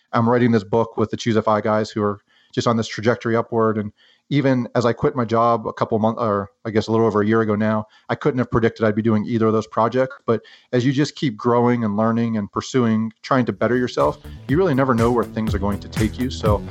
I'm writing this book with the Choose FI guys who are just on this trajectory upward. And even as I quit my job a couple months, or I guess a little over a year ago now, I couldn't have predicted I'd be doing either of those projects. But as you just keep growing and learning and pursuing, trying to better yourself, you really never know where things are going to take you. So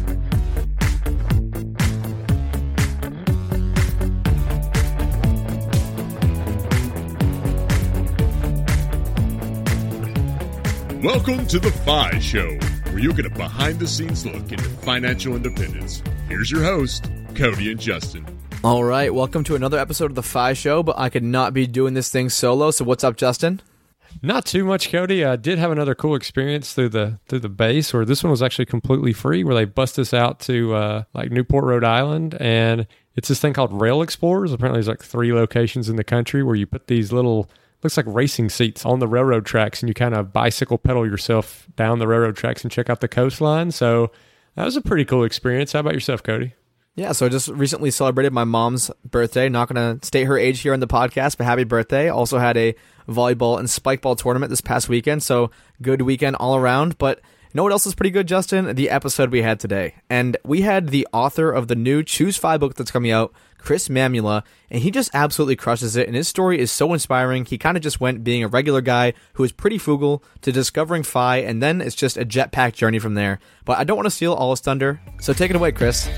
welcome to The FI Show, where you get a behind-the-scenes look into financial independence. Here's your host, Cody and Justin. All right, welcome to another episode of The FI Show, but I could not be doing this thing solo, so what's up, Justin? Not too much, Cody. I did have another cool experience through the base, where this one was actually completely free, where they bust us out to like Newport, Rhode Island, and it's this thing called Rail Explorers. Apparently there's like 3 locations in the country where you put these little, looks like racing seats on the railroad tracks, and you kind of bicycle pedal yourself down the railroad tracks and check out the coastline. So that was a pretty cool experience. How about yourself, Cody? Yeah, so I just recently celebrated my mom's birthday. Not going to state her age here on the podcast, but happy birthday. Also had a volleyball and spikeball tournament this past weekend, so good weekend all around. But you know what else is pretty good, Justin? The episode we had today. And we had the author of the new Choose FI book that's coming out, Chris Mamula, and he just absolutely crushes it, and his story is so inspiring. He kind of just went being a regular guy who was pretty frugal to discovering FI, and then it's just a jetpack journey from there. But I don't want to steal all his thunder, so take it away, Chris.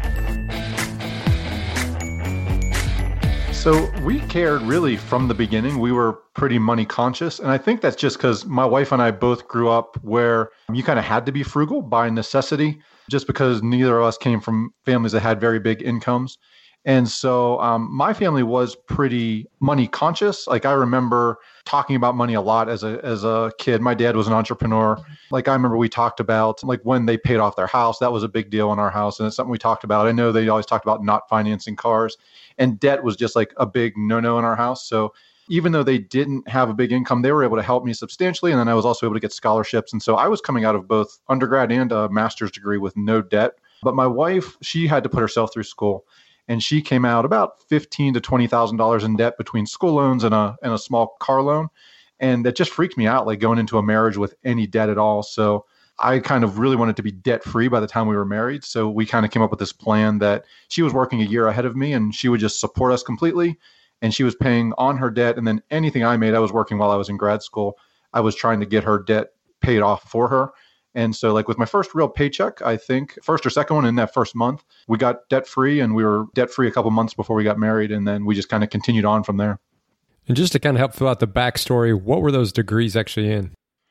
So we cared really from the beginning. We were pretty money conscious. And I think that's just because my wife and I both grew up where you kind of had to be frugal by necessity, just because neither of us came from families that had very big incomes. And so my family was pretty money conscious. Like I remember talking about money a lot as a kid. My dad was an entrepreneur. Like I remember we talked about like when they paid off their house, that was a big deal in our house. And it's something we talked about. I know they always talked about not financing cars, and debt was just like a big no-no in our house. So even though they didn't have a big income, they were able to help me substantially. And then I was also able to get scholarships. And so I was coming out of both undergrad and a master's degree with no debt. But my wife, she had to put herself through school. And she came out about $15,000 to $20,000 in debt between school loans and a small car loan. And that just freaked me out, like going into a marriage with any debt at all. So I kind of really wanted to be debt free by the time we were married. So we kind of came up with this plan that she was working a year ahead of me and she would just support us completely. And she was paying on her debt. And then anything I made, I was working while I was in grad school. I was trying to get her debt paid off for her. And so like with my first real paycheck, I think first or second one in that first month, we got debt free, and we were debt free a couple months before we got married. And then we just kind of continued on from there. And just to kind of help fill out the backstory, what were those degrees actually in?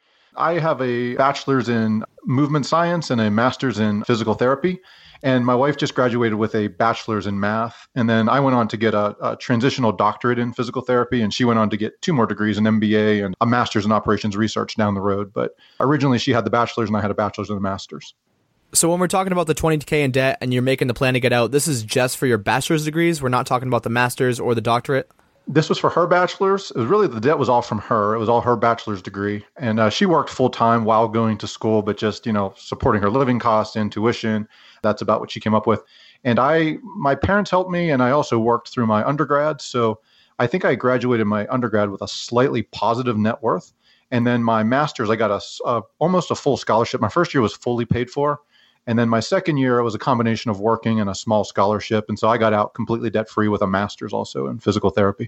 I have a bachelor's in movement science and a master's in physical therapy. And my wife just graduated with a bachelor's in math. And then I went on to get a transitional doctorate in physical therapy. And she went on to get 2 more degrees, an MBA and a master's in operations research down the road. But originally she had the bachelor's and I had a bachelor's and a master's. So when we're talking about the $20K in debt and you're making the plan to get out, this is just for your bachelor's degrees? We're not talking about the master's or the doctorate? This was for her bachelor's. It was really, the debt was all from her. It was all her bachelor's degree. And she worked full time while going to school, but just, supporting her living costs and tuition. That's about what she came up with. And my parents helped me, and I also worked through my undergrad. So I think I graduated my undergrad with a slightly positive net worth. And then my master's, I got almost a full scholarship. My first year was fully paid for. And then my second year, it was a combination of working and a small scholarship. And so I got out completely debt-free with a master's also in physical therapy.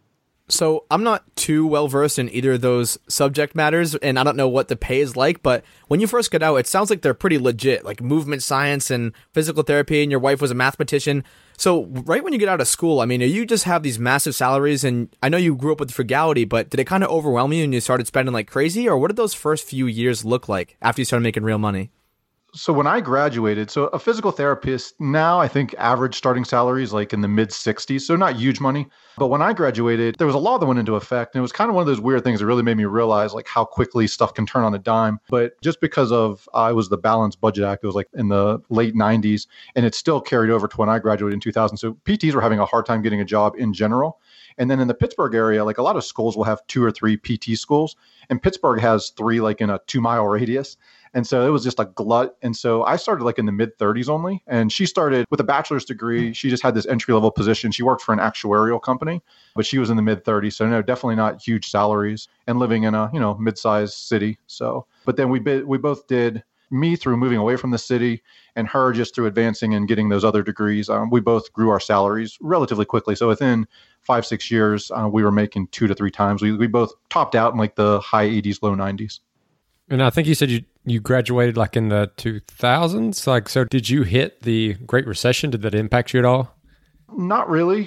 So I'm not too well-versed in either of those subject matters, and I don't know what the pay is like, but when you first get out, it sounds like they're pretty legit, like movement science and physical therapy, and your wife was a mathematician. So right when you get out of school, I mean, you just have these massive salaries, and I know you grew up with frugality, but did it kind of overwhelm you and you started spending like crazy, or what did those first few years look like after you started making real money? So when I graduated, so a physical therapist now, I think average starting salary is like in the mid 60s. So not huge money. But when I graduated, there was a law that went into effect. And it was kind of one of those weird things that really made me realize like how quickly stuff can turn on a dime. But just because of, it was the Balanced Budget Act, it was like in the late 90s, and it still carried over to when I graduated in 2000. So PTs were having a hard time getting a job in general. And then in the Pittsburgh area, like a lot of schools will have 2 or 3 PT schools, and Pittsburgh has 3 like in a 2-mile radius. And so it was just a glut. And so I started like in the mid 30s only. And she started with a bachelor's degree. She just had this entry level position. She worked for an actuarial company, but she was in the mid 30s. So no, definitely not huge salaries and living in a, mid-sized city. So, but then we both did, me through moving away from the city and her just through advancing and getting those other degrees. We both grew our salaries relatively quickly. So within 5-6 years, we were making 2 to 3 times. We both topped out in like the high 80s, low 90s. And I think you said you graduated like in the 2000s. Like, so did you hit the Great Recession? Did that impact you at all? Not really.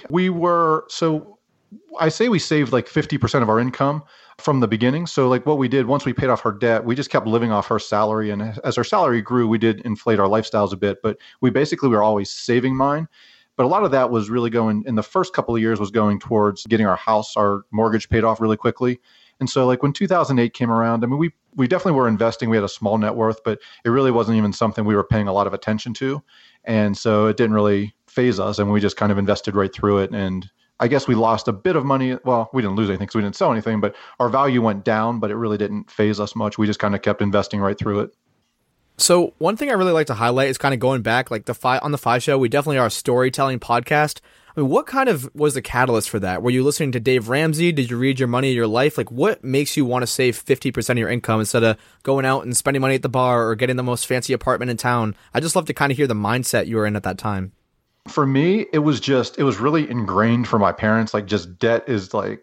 I say we saved like 50% of our income from the beginning. So like what we did once we paid off her debt, we just kept living off her salary. And as her salary grew, we did inflate our lifestyles a bit, but we were always saving mine. But a lot of that was really going in the first couple of years was going towards getting our mortgage paid off really quickly. And so like when 2008 came around, I mean, we definitely were investing. We had a small net worth, but it really wasn't even something we were paying a lot of attention to. And so it didn't really phase us, and we just kind of invested right through it. And I guess we lost a bit of money. Well, we didn't lose anything because we didn't sell anything, but our value went down, but it really didn't phase us much. We just kind of kept investing right through it. So one thing I really like to highlight is kind of going back, like on the FI Show, we definitely are a storytelling podcast. I mean, what kind of was the catalyst for that? Were you listening to Dave Ramsey? Did you read Your Money, Your Life? Like, what makes you want to save 50% of your income instead of going out and spending money at the bar or getting the most fancy apartment in town? I just love to kind of hear the mindset you were in at that time. For me, it was really ingrained for my parents. Like, just debt is like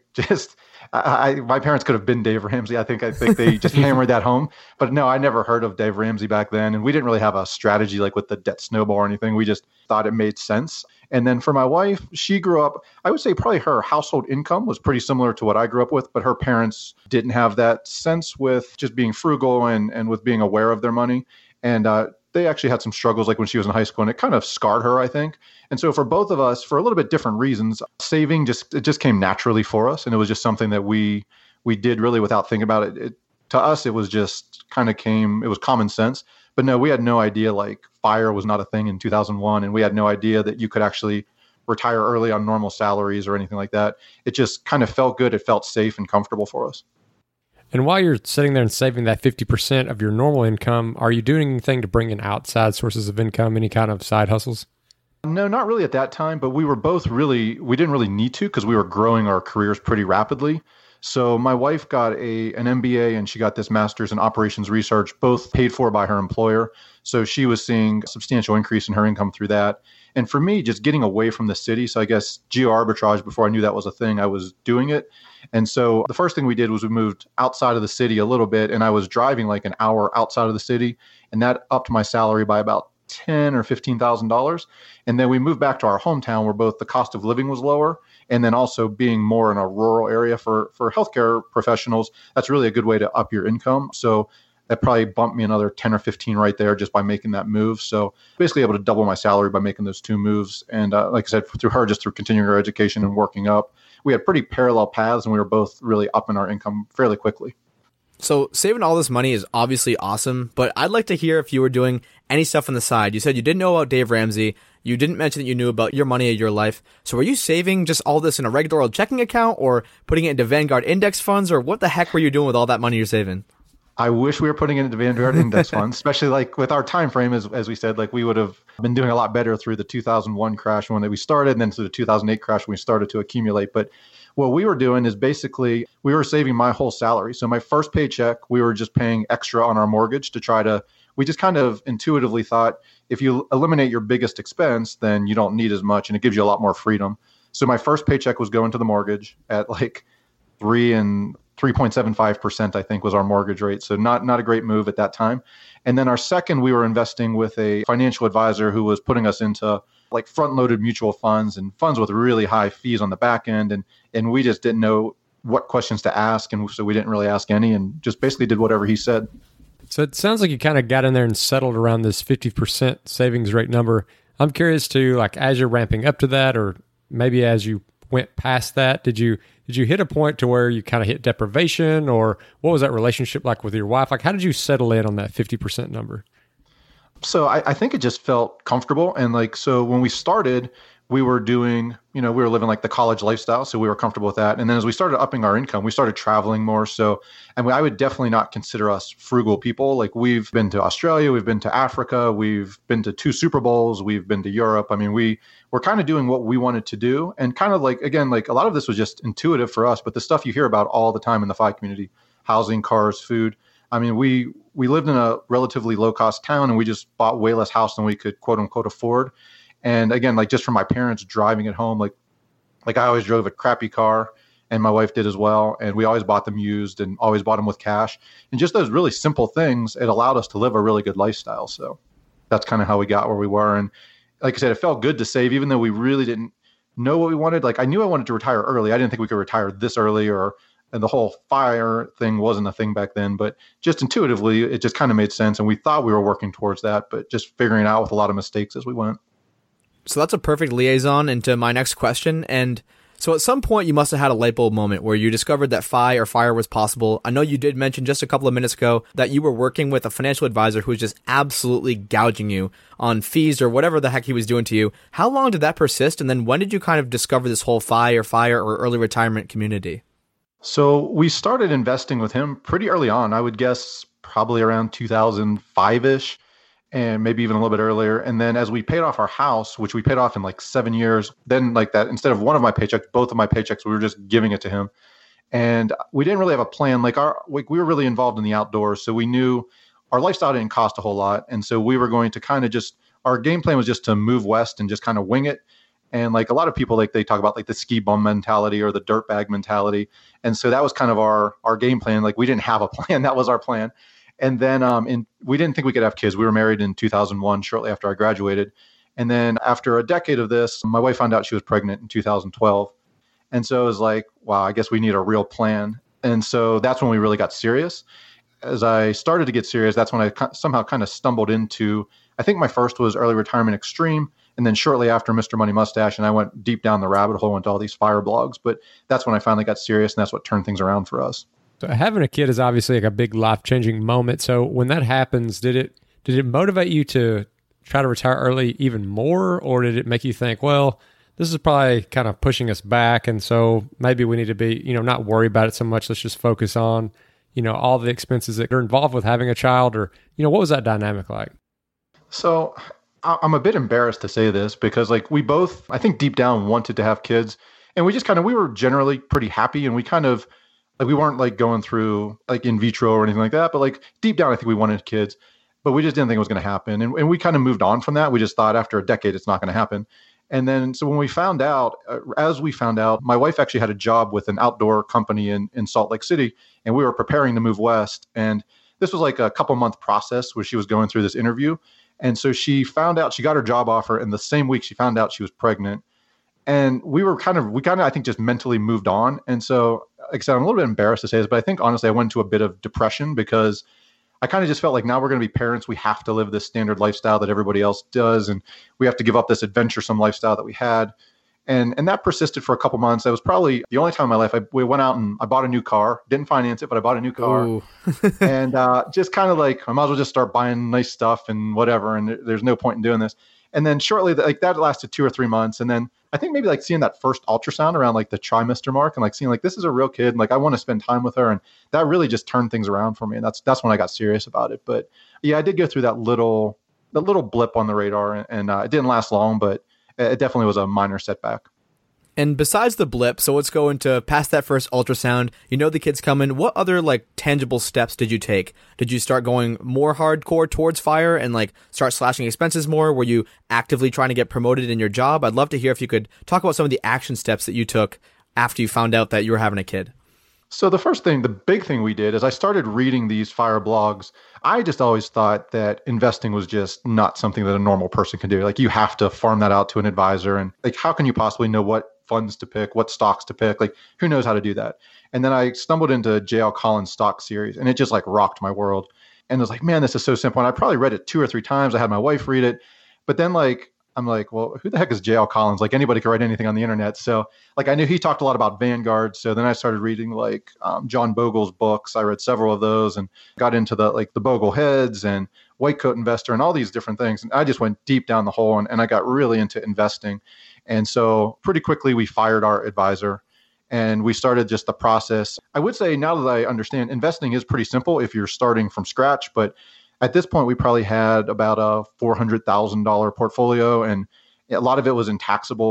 my parents could have been Dave Ramsey. I think they just hammered that home. But no, I never heard of Dave Ramsey back then. And we didn't really have a strategy like with the debt snowball or anything. We just thought it made sense. And then for my wife, she grew up, I would say probably her household income was pretty similar to what I grew up with, but her parents didn't have that sense with just being frugal and with being aware of their money. And they actually had some struggles like when she was in high school, and it kind of scarred her, I think. And so for both of us, for a little bit different reasons, saving just came naturally for us. And it was just something that we did really without thinking about it. To us, it was just it was common sense. But no, we had no idea like FIRE was not a thing in 2001. And we had no idea that you could actually retire early on normal salaries or anything like that. It just kind of felt good. It felt safe and comfortable for us. And while you're sitting there and saving that 50% of your normal income, are you doing anything to bring in outside sources of income, any kind of side hustles? No, not really at that time, but we didn't really need to because we were growing our careers pretty rapidly. So my wife got an MBA and she got this master's in operations research, both paid for by her employer. So she was seeing a substantial increase in her income through that. And for me, just getting away from the city. So I guess geo arbitrage, before I knew that was a thing, I was doing it. And so the first thing we did was we moved outside of the city a little bit, and I was driving like an hour outside of the city, and that upped my salary by about $10,000 or $15,000. And then we moved back to our hometown where both the cost of living was lower, and then also being more in a rural area for healthcare professionals, that's really a good way to up your income. So that probably bumped me another 10 or 15 right there just by making that move. So basically able to double my salary by making those two moves. And like I said, through continuing her education and working up, we had pretty parallel paths, and we were both really upping our income fairly quickly. So saving all this money is obviously awesome, but I'd like to hear if you were doing any stuff on the side. You said you didn't know about Dave Ramsey. You didn't mention that you knew about Your Money, Your Life. So were you saving just all this in a regular old checking account or putting it into Vanguard index funds, or what the heck were you doing with all that money you're saving? I wish we were putting it into Vanguard index funds, especially like with our time frame, as we said, like we would have been doing a lot better through the 2001 crash when we started, and then through the 2008 crash when we started to accumulate. But what we were doing is basically we were saving my whole salary. So my first paycheck, we were just paying extra on our mortgage we just kind of intuitively thought if you eliminate your biggest expense, then you don't need as much and it gives you a lot more freedom. So my first paycheck was going to the mortgage at like 3.75%, I think was our mortgage rate. So not a great move at that time. And then our second, we were investing with a financial advisor who was putting us into like front-loaded mutual funds and funds with really high fees on the back end. And we just didn't know what questions to ask. And so we didn't really ask any and just basically did whatever he said. So it sounds like you kind of got in there and settled around this 50% savings rate number. I'm curious to, like, as you're ramping up to that, or maybe as you went past that, did you hit a point to where you kind of hit deprivation, or what was that relationship like with your wife? Like, how did you settle in on that 50% number? So I think it just felt comfortable. And like, so when we started, we were doing, we were living like the college lifestyle. So we were comfortable with that. And then as we started upping our income, we started traveling more. So, I would definitely not consider us frugal people. Like we've been to Australia, we've been to Africa, we've been to 2 Super Bowls, we've been to Europe. I mean, we're kind of doing what we wanted to do. And kind of like, again, like a lot of this was just intuitive for us, but the stuff you hear about all the time in the FI community, housing, cars, food, I mean, we lived in a relatively low cost town, and we just bought way less house than we could quote unquote afford. And again, like just from my parents driving it home, like I always drove a crappy car, and my wife did as well. And we always bought them used and always bought them with cash. And just those really simple things, it allowed us to live a really good lifestyle. So that's kind of how we got where we were. And like I said, it felt good to save, even though we really didn't know what we wanted. Like I knew I wanted to retire early. I didn't think we could retire this early, and the whole fire thing wasn't a thing back then, but just intuitively, it just kind of made sense. And we thought we were working towards that, but just figuring it out with a lot of mistakes as we went. So that's a perfect liaison into my next question. And so at some point you must have had a light bulb moment where you discovered that fire was possible. I know you did mention just a couple of minutes ago that you were working with a financial advisor who was just absolutely gouging you on fees or whatever the heck he was doing to you. How long did that persist? And then when did you kind of discover this whole fire or early retirement community? So we started investing with him pretty early on. I would guess probably around 2005-ish. And maybe even a little bit earlier. And then as we paid off our house, which we paid off in like 7 years, then like that, instead of one of my paychecks, both of my paychecks, we were just giving it to him. And we didn't really have a plan. Like we were really involved in the outdoors. So we knew our lifestyle didn't cost a whole lot. And so we were going to kind of our game plan was just to move west and just kind of wing it. And like a lot of people, like they talk about like the ski bum mentality or the dirt bag mentality. And so that was kind of our game plan. Like we didn't have a plan. That was our plan. And then we didn't think we could have kids. We were married in 2001, shortly after I graduated. And then after a decade of this, my wife found out she was pregnant in 2012. And so it was like, wow, I guess we need a real plan. And so that's when we really got serious. As I started to get serious, that's when I somehow kind of stumbled into, I think my first was Early Retirement Extreme. And then shortly after Mr. Money Mustache, and I went deep down the rabbit hole into all these fire blogs. But that's when I finally got serious, and that's what turned things around for us. So having a kid is obviously like a big life-changing moment. So when that happens, did it motivate you to try to retire early even more, or did it make you think, well, this is probably kind of pushing us back, and so maybe we need to be, not worry about it so much. Let's just focus on, all the expenses that are involved with having a child, or, what was that dynamic like? So I'm a bit embarrassed to say this because like we both, I think deep down wanted to have kids, and we were generally pretty happy, and we kind of, like we weren't like going through like in vitro or anything like that, but like deep down, I think we wanted kids, but we just didn't think it was going to happen. And we kind of moved on from that. We just thought after a decade, it's not going to happen. And then, so when we found out, my wife actually had a job with an outdoor company in Salt Lake City, and we were preparing to move west. And this was like a couple month process where she was going through this interview. And so she found out, she got her job offer, and the same week she found out she was pregnant. And we kind of, I think, just mentally moved on. And so, like I said, I'm a little bit embarrassed to say this, but I think honestly, I went into a bit of depression because I kind of just felt like now we're going to be parents. We have to live this standard lifestyle that everybody else does. And we have to give up this adventuresome lifestyle that we had. And that persisted for a couple months. That was probably the only time in my life we went out and I bought a new car. Didn't finance it, but I bought a new car. And just kind of like, I might as well just start buying nice stuff and whatever. And there's no point in doing this. And then shortly, like that lasted 2 or 3 months. And then I think maybe like seeing that first ultrasound around like the trimester mark and like seeing like this is a real kid and like I want to spend time with her, and that really just turned things around for me. And that's when I got serious about it. But yeah, I did go through that little blip on the radar, and it didn't last long, but it definitely was a minor setback. And besides the blip, so let's go into past that first ultrasound. The kid's coming. What other like tangible steps did you take? Did you start going more hardcore towards fire and like start slashing expenses more? Were you actively trying to get promoted in your job? I'd love to hear if you could talk about some of the action steps that you took after you found out that you were having a kid. So the big thing we did is I started reading these fire blogs. I just always thought that investing was just not something that a normal person can do. Like you have to farm that out to an advisor, and like how can you possibly know what funds to pick, what stocks to pick? Like who knows how to do that? And then I stumbled into J.L. Collins' stock series, and it just like rocked my world. And I was like, man, this is so simple. And I probably read it 2 or 3 times. I had my wife read it, but then like I'm like, well, who the heck is J.L. Collins? Like anybody can write anything on the internet. So like I knew he talked a lot about Vanguard. So then I started reading like John Bogle's books. I read several of those and got into the Bogle Heads and White Coat Investor and all these different things. And I just went deep down the hole, and I got really into investing. And so pretty quickly we fired our advisor and we started just the process. I would say now that I understand, investing is pretty simple if you're starting from scratch, but at this point, we probably had about a $400,000 portfolio, and a lot of it was in taxable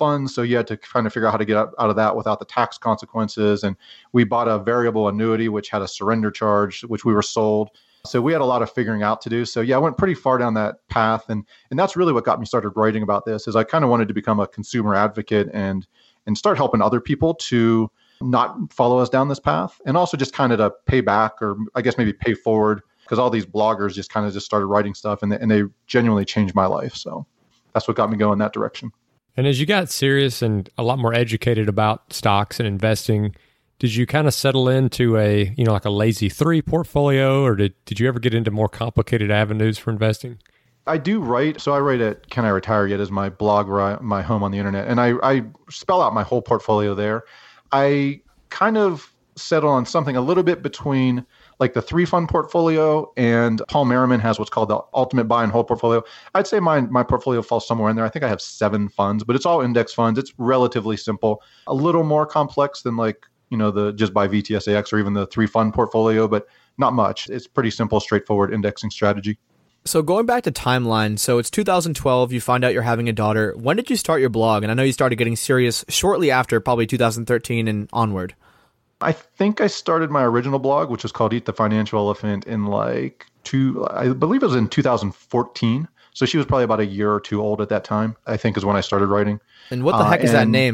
funds. So you had to kind of figure out how to get out of that without the tax consequences. And we bought a variable annuity, which had a surrender charge, which we were sold. So we had a lot of figuring out to do. So yeah, I went pretty far down that path. And that's really what got me started writing about this, is I kind of wanted to become a consumer advocate and start helping other people to not follow us down this path. And also just kind of to pay back, or I guess maybe pay forward, because all these bloggers just kind of just started writing stuff and they genuinely changed my life. So that's what got me going that direction. And as you got serious and a lot more educated about stocks and investing, did you kind of settle into a, like a lazy 3 portfolio, or did you ever get into more complicated avenues for investing? I do write. So I write at Can I Retire Yet as my blog, my home on the internet. And I spell out my whole portfolio there. I kind of settle on something a little bit between like the 3-fund portfolio, and Paul Merriman has what's called the ultimate buy and hold portfolio. I'd say my portfolio falls somewhere in there. I think I have 7 funds, but it's all index funds. It's relatively simple, a little more complex than like, the just buy VTSAX or even the 3-fund portfolio, but not much. It's pretty simple, straightforward indexing strategy. So going back to timeline, so it's 2012, you find out you're having a daughter. When did you start your blog? And I know you started getting serious shortly after, probably 2013 and onward. I think I started my original blog, which was called Eat the Financial Elephant, in I believe it was in 2014. So she was probably about a year or 2 old at that time, I think, is when I started writing. And what the heck is that name?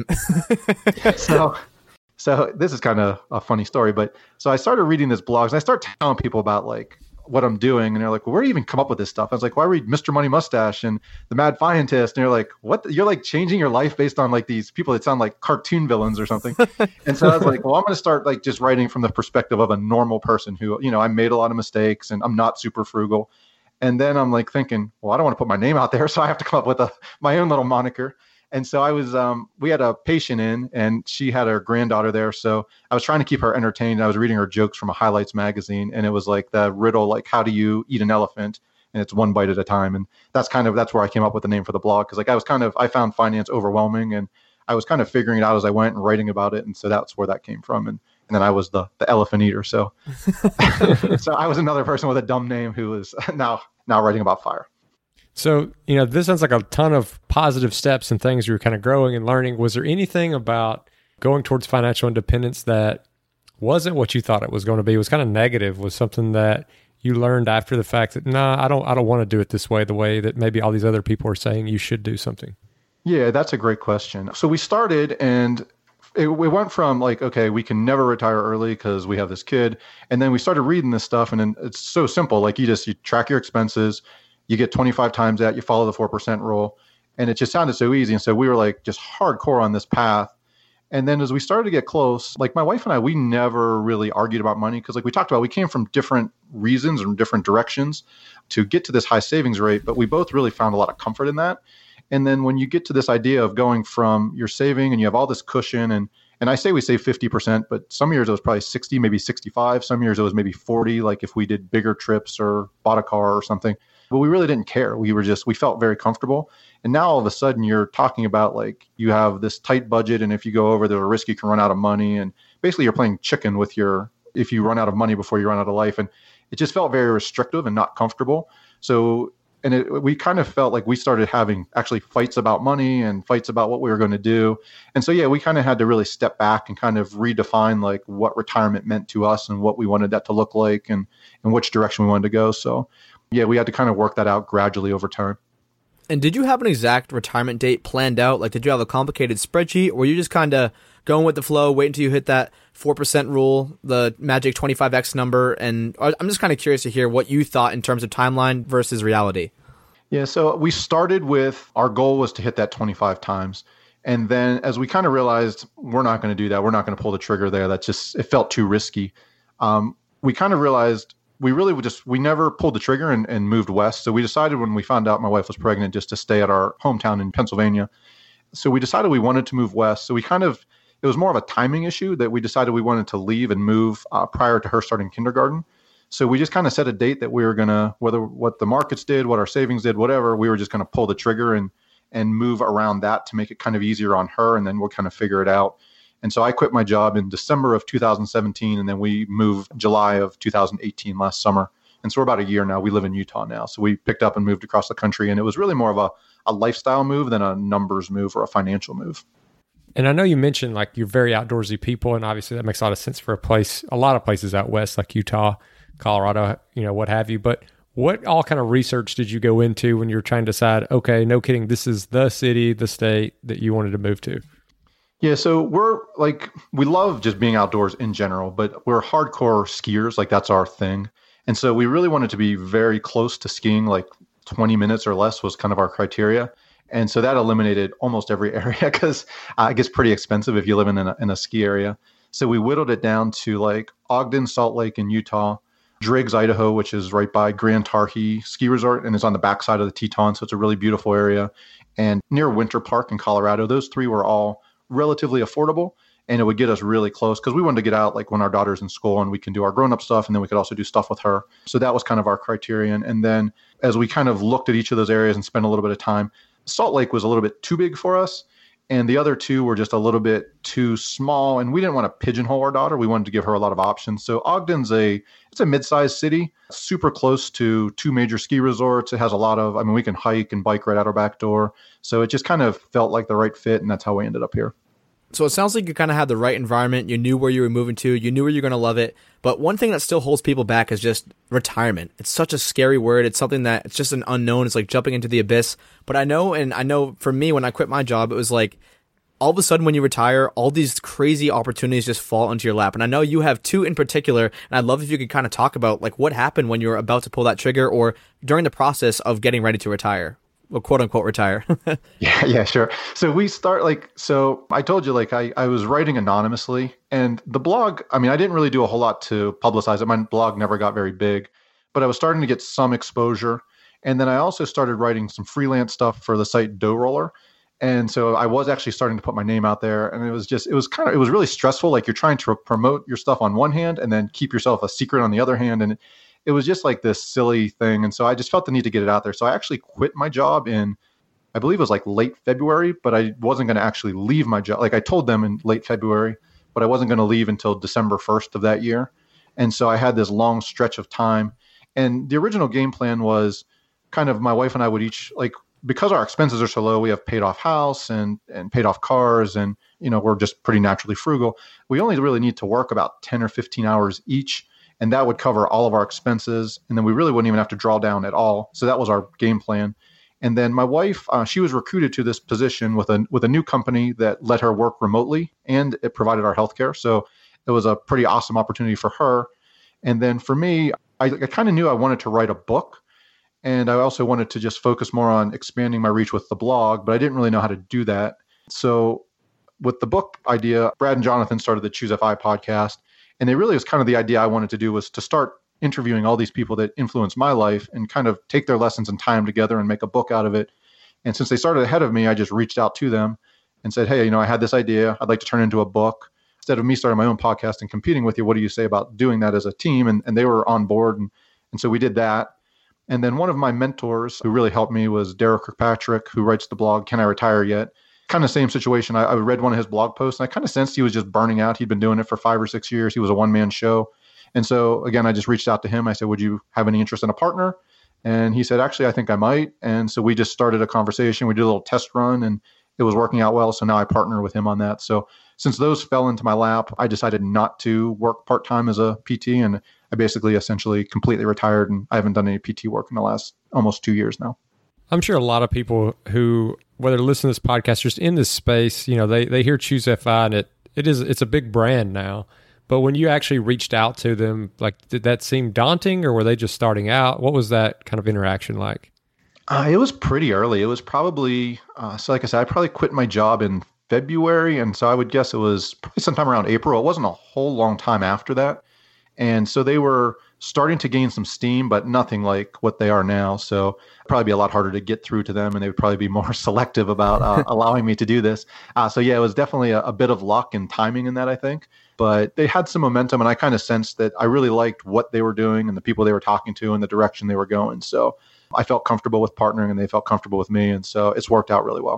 So this is kind of a funny story, but so I started reading these blogs and I started telling people about like what I'm doing. And they're like, well, where do you even come up with this stuff? I was like, well, I read Mr. Money Mustache and The Mad Scientist. And you're like, what? You're like changing your life based on like these people that sound like cartoon villains or something. And so I was like, well, I'm going to start like just writing from the perspective of a normal person who, I made a lot of mistakes and I'm not super frugal. And then I'm like thinking, well, I don't want to put my name out there. So I have to come up with my own little moniker. And so I was, we had a patient in and she had her granddaughter there. So I was trying to keep her entertained. I was reading her jokes from a Highlights magazine, and it was like the riddle, like, how do you eat an elephant? And it's 1 bite at a time. And that's where I came up with the name for the blog. Cause like I found finance overwhelming, and I was kind of figuring it out as I went and writing about it. And so that's where that came from. And then I was the elephant eater. So, so I was another person with a dumb name who is now writing about fire. So, this sounds like a ton of positive steps and things you were kind of growing and learning. Was there anything about going towards financial independence that wasn't what you thought it was going to be? It was kind of negative? Was something that you learned after the fact that, I don't want to do it this way, the way that maybe all these other people are saying you should do something? Yeah, that's a great question. So we started and we went from like, okay, we can never retire early because we have this kid. And then we started reading this stuff, and then it's so simple. Like you track your expenses, you get 25 times that, you follow the 4% rule. And it just sounded so easy. And so we were like just hardcore on this path. And then as we started to get close, like my wife and I, we never really argued about money, because like we talked about, we came from different reasons and different directions to get to this high savings rate, but we both really found a lot of comfort in that. And then when you get to this idea of going from you're saving and you have all this cushion, and I say we save 50%, but some years it was probably 60, maybe 65. Some years it was maybe 40, like if we did bigger trips or bought a car or something. But we really didn't care. We felt very comfortable. And now all of a sudden you're talking about like you have this tight budget, and if you go over, there's a risk you can run out of money. And basically you're playing chicken with if you run out of money before you run out of life. And it just felt very restrictive and not comfortable. So, we kind of felt like we started having actually fights about money and fights about what we were going to do. And so, yeah, we kind of had to really step back and kind of redefine like what retirement meant to us and what we wanted that to look like, and which direction we wanted to go. So, yeah, we had to kind of work that out gradually over time. And did you have an exact retirement date planned out? Like, did you have a complicated spreadsheet, or were you just kind of going with the flow, wait until you hit that 4% rule, the magic 25x number? And I'm just kind of curious to hear what you thought in terms of timeline versus reality. Yeah, so we started with, our goal was to hit that 25 times. And then as we kind of realized, we're not going to do that. We're not going to pull the trigger there. It felt too risky. We kind of realized we never pulled the trigger and moved west. So we decided when we found out my wife was pregnant just to stay at our hometown in Pennsylvania. So we decided we wanted to move west. So it was more of a timing issue that we decided we wanted to leave and move prior to her starting kindergarten. So we just kind of set a date that we were going to, whether what the markets did, what our savings did, whatever, we were just going to pull the trigger and move around that to make it kind of easier on her. And then we'll kind of figure it out. And so I quit my job in December of 2017, and then we moved July of 2018 last summer. And so we're about a year now. We live in Utah now. So we picked up and moved across the country. And it was really more of a lifestyle move than a numbers move or a financial move. And I know you mentioned like you're very outdoorsy people, and obviously that makes a lot of sense for a lot of places out west like Utah, Colorado, what have you. But what all kind of research did you go into when you were trying to decide, okay, no kidding, this is the city, the state that you wanted to move to? Yeah, so we love just being outdoors in general, but we're hardcore skiers, like that's our thing. And so we really wanted to be very close to skiing, like 20 minutes or less was kind of our criteria. And so that eliminated almost every area because it gets pretty expensive if you live in a ski area. So we whittled it down to like Ogden, Salt Lake in Utah, Driggs, Idaho, which is right by Grand Targhee Ski Resort and is on the backside of the Teton. So it's a really beautiful area. And near Winter Park in Colorado, those three were all relatively affordable. And it would get us really close because we wanted to get out like when our daughter's in school and we can do our grown-up stuff and then we could also do stuff with her. So that was kind of our criterion. And then as we kind of looked at each of those areas and spent a little bit of time, Salt Lake was a little bit too big for us. And the other two were just a little bit too small. And we didn't want to pigeonhole our daughter. We wanted to give her a lot of options. So Ogden's it's a mid-sized city, super close to two major ski resorts. It has a lot of, we can hike and bike right out our back door. So it just kind of felt like the right fit. And that's how we ended up here. So it sounds like you kind of had the right environment. You knew where you were moving to. You knew where you're going to love it. But one thing that still holds people back is just retirement. It's such a scary word. It's something that it's just an unknown. It's like jumping into the abyss. But I know for me, when I quit my job, it was like all of a sudden when you retire, all these crazy opportunities just fall into your lap. And I know you have two in particular. And I'd love if you could kind of talk about like what happened when you were about to pull that trigger or during the process of getting ready to retire. Well, quote unquote retire. Yeah, sure. So we start I told you, I was writing anonymously and the blog, I didn't really do a whole lot to publicize it. My blog never got very big, but I was starting to get some exposure. And then I also started writing some freelance stuff for the site Dough Roller. And so I was actually starting to put my name out there and it was really stressful. Like you're trying to promote your stuff on one hand and then keep yourself a secret on the other hand. And it was just like this silly thing. And so I just felt the need to get it out there. So I actually quit my job in, I believe it was like late February, but I wasn't going to actually leave my job. Like I told them in late February, but I wasn't going to leave until December 1st of that year. And so I had this long stretch of time. And the original game plan was kind of my wife and I would each because our expenses are so low, we have paid off house and paid off cars and, we're just pretty naturally frugal. We only really need to work about 10 or 15 hours each. And that would cover all of our expenses. And then we really wouldn't even have to draw down at all. So that was our game plan. And then my wife, she was recruited to this position with a new company that let her work remotely and it provided our healthcare. So it was a pretty awesome opportunity for her. And then for me, I kind of knew I wanted to write a book. And I also wanted to just focus more on expanding my reach with the blog, but I didn't really know how to do that. So with the book idea, Brad and Jonathan started the Choose FI podcast. And it really was kind of the idea I wanted to do was to start interviewing all these people that influenced my life and kind of take their lessons and tie them together and make a book out of it. And since they started ahead of me, I just reached out to them and said, hey, I had this idea. I'd like to turn it into a book. Instead of me starting my own podcast and competing with you, what do you say about doing that as a team? And they were on board. And so we did that. And then one of my mentors who really helped me was Derek Kirkpatrick, who writes the blog, Can I Retire Yet? Kind of same situation. I read one of his blog posts and I kind of sensed he was just burning out. He'd been doing it for 5 or 6 years. He was a one-man show. And so again, I just reached out to him. I said, would you have any interest in a partner? And he said, actually, I think I might. And so we just started a conversation. We did a little test run and it was working out well. So now I partner with him on that. So since those fell into my lap, I decided not to work part-time as a PT. And I basically essentially completely retired and I haven't done any PT work in the last almost 2 years now. I'm sure a lot of people who, whether listen to this podcast, just in this space, they hear Choose FI and it's a big brand now. But when you actually reached out to them, did that seem daunting or were they just starting out? What was that kind of interaction like? It was pretty early. It was probably, so like I said, I probably quit my job in February. And so I would guess it was probably sometime around April. It wasn't a whole long time after that. And so they were starting to gain some steam, but nothing like what they are now. So it'd probably be a lot harder to get through to them and they would probably be more selective about allowing me to do this. So yeah, it was definitely a bit of luck and timing in that, I think. But they had some momentum and I kind of sensed that I really liked what they were doing and the people they were talking to and the direction they were going. So I felt comfortable with partnering and they felt comfortable with me. And so it's worked out really well.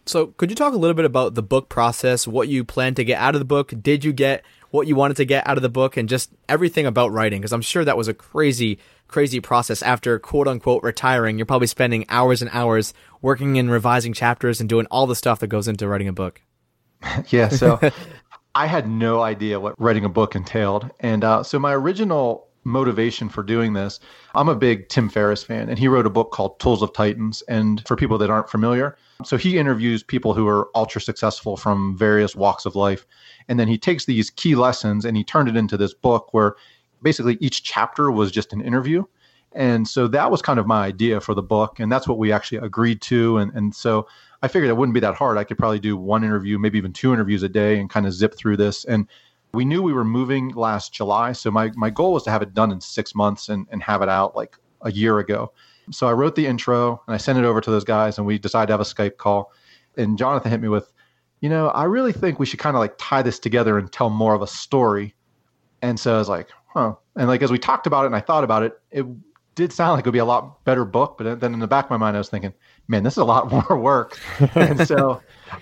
So could you talk a little bit about the book process, what you plan to get out of the book? Did you get what you wanted to get out of the book, and just everything about writing? Because I'm sure that was a crazy process after quote unquote retiring. You're probably spending hours and hours working and revising chapters and doing all the stuff that goes into writing a book. Yeah. So I had no idea what writing a book entailed. And so my original motivation for doing this, I'm a big Tim Ferriss fan, and he wrote a book called Tools of Titans. And for people that aren't familiar, so he interviews people who are ultra successful from various walks of life. And then he takes these key lessons and he turned it into this book where basically each chapter was just an interview. And so that was kind of my idea for the book. And that's what we actually agreed to. And so I figured it wouldn't be that hard. I could probably do one interview, maybe even 2 interviews a day and kind of zip through this. And we knew we were moving last July. So my goal was to have it done in 6 months and have it out like a year ago. So I wrote the intro and I sent it over to those guys and we decided to have a Skype call. And Jonathan hit me with, I really think we should kind of like tie this together and tell more of a story. And so I was like, huh. And like, as we talked about it and I thought about it, it did sound like it would be a lot better book. But then in the back of my mind, I was thinking, man, this is a lot more work. And so,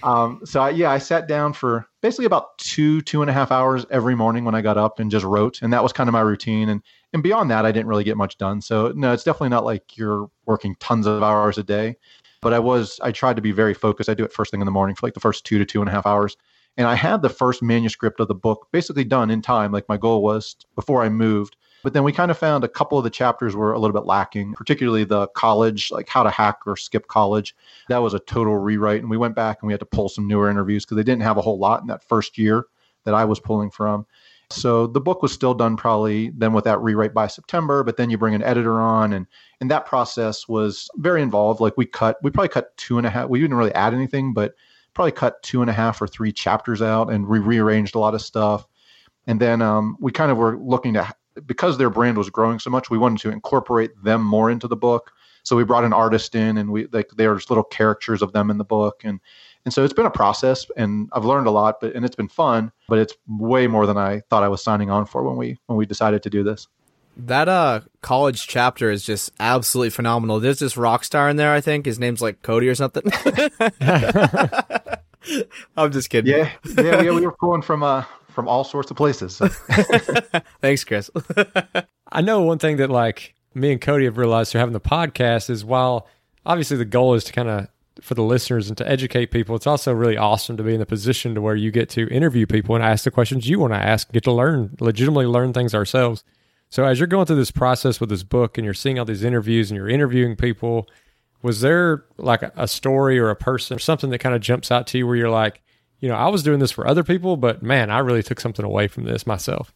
I sat down for basically about 2.5 hours every morning when I got up and just wrote. And that was kind of my routine. And beyond that, I didn't really get much done. So no, it's definitely not like you're working tons of hours a day. But I tried to be very focused. I do it first thing in the morning for like the first 2 to 2.5 hours. And I had the first manuscript of the book basically done in time, like my goal was before I moved. But then we kind of found a couple of the chapters were a little bit lacking, particularly the college, like how to hack or skip college. That was a total rewrite. And we went back and we had to pull some newer interviews because they didn't have a whole lot in that first year that I was pulling from. So the book was still done probably then with that rewrite by September, but then you bring an editor on and that process was very involved. Like we probably cut 2.5, we didn't really add anything, but probably cut 2.5 or 3 chapters out and we rearranged a lot of stuff. And then we kind of were looking to, because their brand was growing so much, we wanted to incorporate them more into the book. So we brought an artist in and there's little caricatures of them in the book. And so it's been a process and I've learned a lot, and it's been fun, but it's way more than I thought I was signing on for when we decided to do this. That college chapter is just absolutely phenomenal. There's this rock star in there, I think. His name's like Cody or something. I'm just kidding. Yeah, we were pulling from all sorts of places. So. Thanks, Chris. I know one thing that like me and Cody have realized through having the podcast is while obviously the goal is to kind of for the listeners and to educate people, it's also really awesome to be in the position to where you get to interview people and ask the questions you want to ask, get to legitimately learn things ourselves. So as you're going through this process with this book and you're seeing all these interviews and you're interviewing people, was there like a story or a person or something that kind of jumps out to you where you're like, I was doing this for other people, but man, I really took something away from this myself?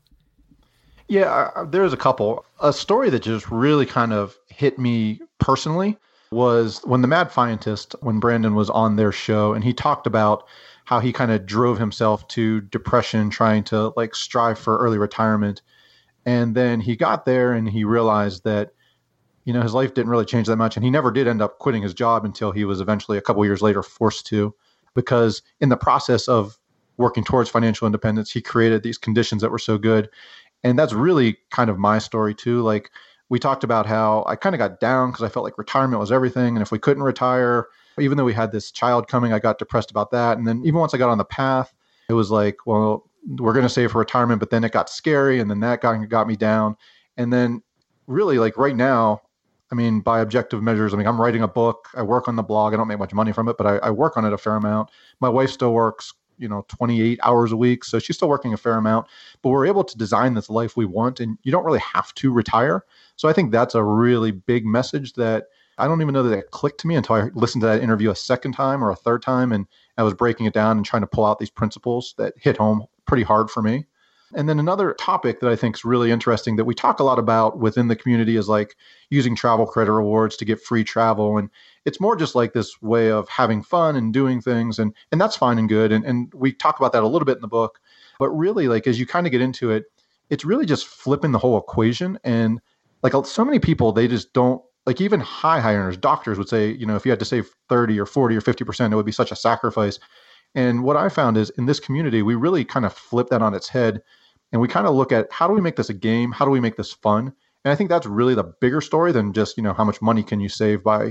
Yeah, there's a couple. A story that just really kind of hit me personally was when the Mad Fientist, when Brandon was on their show, and he talked about how he kind of drove himself to depression, trying to like strive for early retirement. And then he got there and he realized that, his life didn't really change that much. And he never did end up quitting his job until he was eventually a couple of years later forced to, because in the process of working towards financial independence, he created these conditions that were so good. And that's really kind of my story too. Like we talked about how I kind of got down because I felt like retirement was everything. And if we couldn't retire, even though we had this child coming, I got depressed about that. And then even once I got on the path, it was like, well, we're going to save for retirement, but then it got scary. And then that got me down. And then really like right now, I mean, by objective measures, I'm writing a book. I work on the blog. I don't make much money from it, but I work on it a fair amount. My wife still works, 28 hours a week. So she's still working a fair amount, but we're able to design this life we want. And you don't really have to retire. So I think that's a really big message that I don't even know that it clicked to me until I listened to that interview a second time or a third time. And I was breaking it down and trying to pull out these principles that hit home pretty hard for me. And then another topic that I think is really interesting that we talk a lot about within the community is like using travel credit rewards to get free travel. And it's more just like this way of having fun and doing things. And that's fine and good. And we talk about that a little bit in the book. But really, like as you kind of get into it, it's really just flipping the whole equation. And like so many people, they just don't, like even high earners, doctors would say, if you had to save 30 or 40 or 50%, it would be such a sacrifice. And what I found is in this community, we really kind of flip that on its head. And we kind of look at how do we make this a game? How do we make this fun? And I think that's really the bigger story than just, how much money can you save by,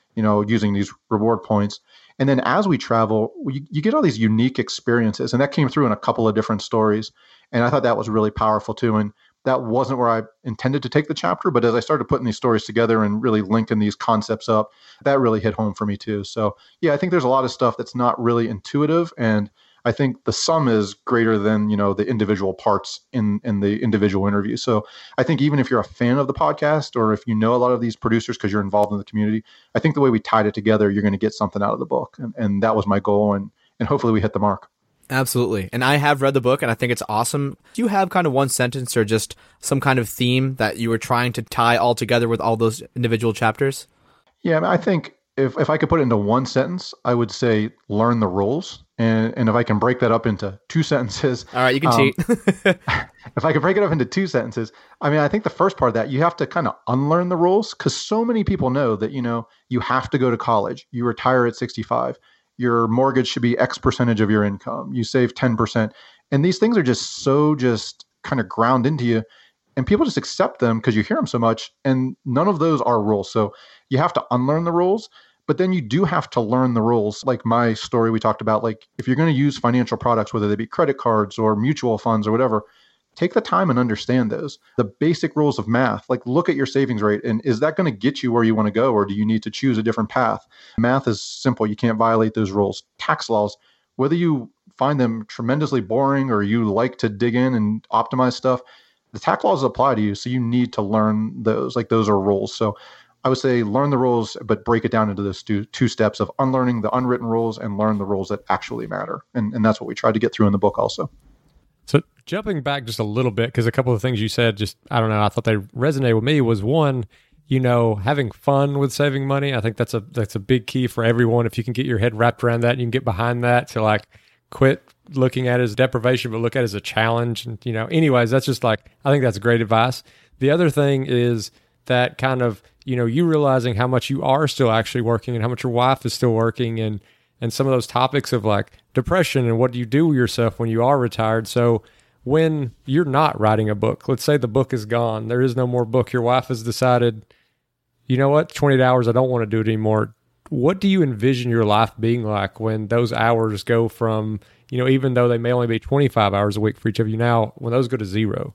using these reward points. And then as we travel, you get all these unique experiences. And that came through in a couple of different stories. And I thought that was really powerful too. And that wasn't where I intended to take the chapter. But as I started putting these stories together and really linking these concepts up, that really hit home for me too. So yeah, I think there's a lot of stuff that's not really intuitive. And I think the sum is greater than, the individual parts in the individual interview. So I think even if you're a fan of the podcast or if you know a lot of these producers because you're involved in the community, I think the way we tied it together, you're going to get something out of the book. And that was my goal. And hopefully we hit the mark. Absolutely. And I have read the book and I think it's awesome. Do you have kind of one sentence or just some kind of theme that you were trying to tie all together with all those individual chapters? Yeah, I think if I could put it into one sentence, I would say learn the rules. And if I can break that up into two sentences. All right, you can cheat. If I could break it up into two sentences, I think the first part of that, you have to kind of unlearn the rules because so many people know that, you have to go to college. You retire at 65. Your mortgage should be X percentage of your income. You save 10%. And these things are just kind of ground into you. And people just accept them because you hear them so much. And none of those are rules. So you have to unlearn the rules. But then you do have to learn the rules. Like my story we talked about, like if you're going to use financial products, whether they be credit cards or mutual funds or whatever, take the time and understand those. The basic rules of math, like look at your savings rate and is that going to get you where you want to go or do you need to choose a different path? Math is simple. You can't violate those rules. Tax laws, whether you find them tremendously boring or you like to dig in and optimize stuff, the tax laws apply to you. So you need to learn those, like those are rules. So I would say learn the rules, but break it down into those two steps of unlearning the unwritten rules and learn the rules that actually matter. And that's what we tried to get through in the book also. So jumping back just a little bit, because a couple of things you said, I don't know, I thought they resonated with me was one, having fun with saving money. I think that's a big key for everyone. If you can get your head wrapped around that and you can get behind that to like quit looking at it as deprivation, but look at it as a challenge. And, anyways, that's just like, I think that's great advice. The other thing is that kind of, you realizing how much you are still actually working and how much your wife is still working and some of those topics of like depression and what do you do with yourself when you are retired. So when you're not writing a book, let's say the book is gone, there is no more book, your wife has decided, you know what, 28 hours, I don't want to do it anymore. What do you envision your life being like when those hours go from, even though they may only be 25 hours a week for each of you now, when those go to zero?